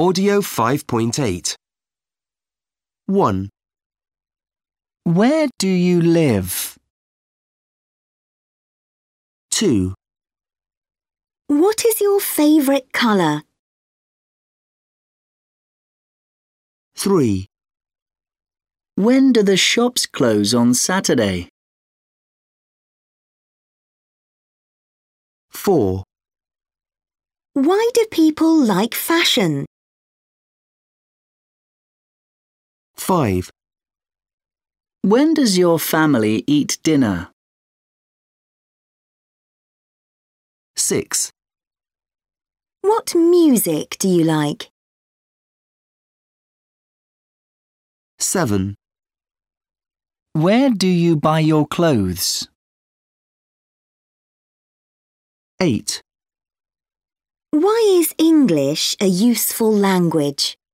Audio 5.8. 1, Where do you live? 2, What is your favourite colour? 3, When do the shops close on Saturday? 4, Why do people like fashion? 5, When does your family eat dinner? 6, What music do you like? 7, Where do you buy your clothes? 8. Why is English a useful language?